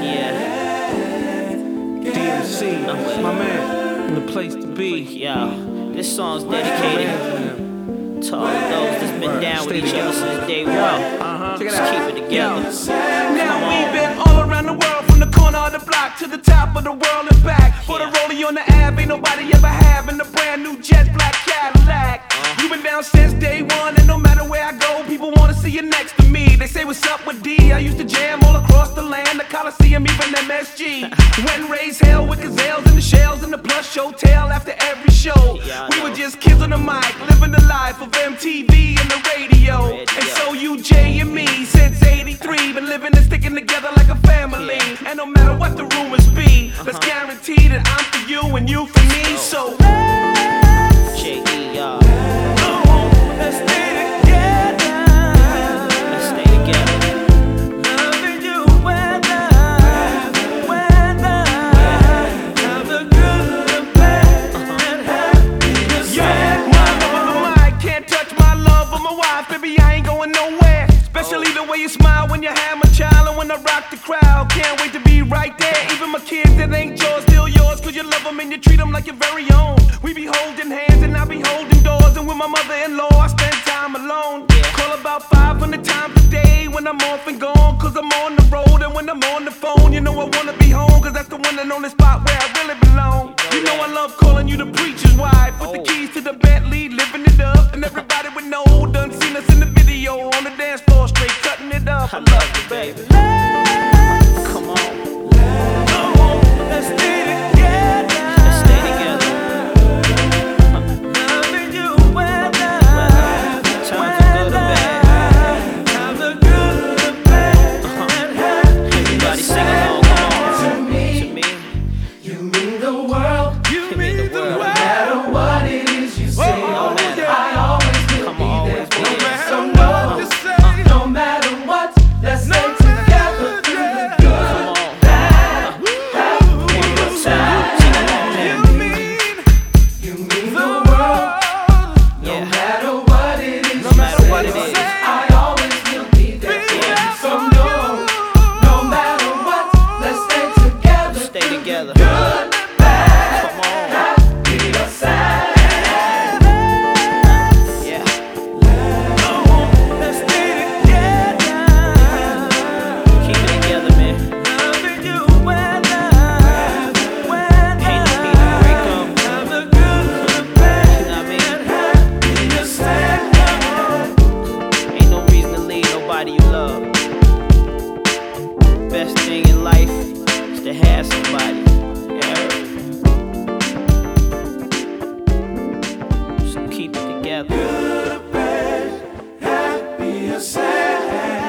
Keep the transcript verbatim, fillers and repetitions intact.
Yeah. D M C, uh, my man, the place to be. Yo, this song's dedicated to all of those that's been down with each other since day one. Uh-huh. Just keep it together. Now we've been all around the world, from the corner of the block to the top of the world and back. For the rollie on the Ave, ain't nobody ever having a brand new jet black Cadillac. You've been down since day one, and no matter where I go, people wanna see you next to me. They say what's up with D? I used to jam all across the land, the Coliseum, even M S G. Went and raised hell with gazelles and the shells and the plush hotel after every show. We were just kids on the mic, living the life of M T V and the radio. And so you, Jay, and me, since eighty-three, been living and sticking together like a family. And no matter what the rumors be, let's guarantee that I'm for you and you for me. So J E R. let's stay together. Let's stay together. Loving you weather, weather. Have the good, the bad, and happy, the sad. My love of mine can't touch my love of my wife. Baby, I ain't going nowhere. Especially the way you smile when you have my child and when I rock the crowd. Can't wait to be right there. Even my kids that ain't yours, still yours. Cause you love them and you treat them like your very own. We be holding hands and I be holding doors. And with my mother-in-law, I spend time alone. Call about five hundred times a day when I'm off and gone. Cause I'm on the road and when I'm on the phone, you know I wanna be home. Cause that's the one and only spot where I really belong. You know I love calling you the preacher's wife. With the keys to the Bentley, living it up. And everybody would know, done seen us in the video. On the dance floor, straight cutting it up. I love you, baby. Come on. Let's stay together. Let's stay together. Loving you weather, Times are good or bad. have the good, the bad, and happy. Everybody sing along. Come on. To me, To me, you mean the world. You mean the world. No matter what it is you say, no matter. I always will Come be on, there always for be you. there. So what no, you say, no matter what, let's stay together through the good, come on. bad, happy, or sad. you mean You mean the the world. world. No Yeah. matter what it is, No you matter say, what it is. I always will be there for you. So no, no matter what, let's stay together Stay through together. the good, bad, Come on. happy, or sad. Yeah. Let's stay together. Keep it together, man. Loving you weather, weather. Ain't no need to break up. Have the good, the bad, You know what I mean? and happy, the sad. Ain't no reason to leave nobody you love. Best thing in life is to have somebody. Yeah. So keep it together. Good, bad, happy, or sad.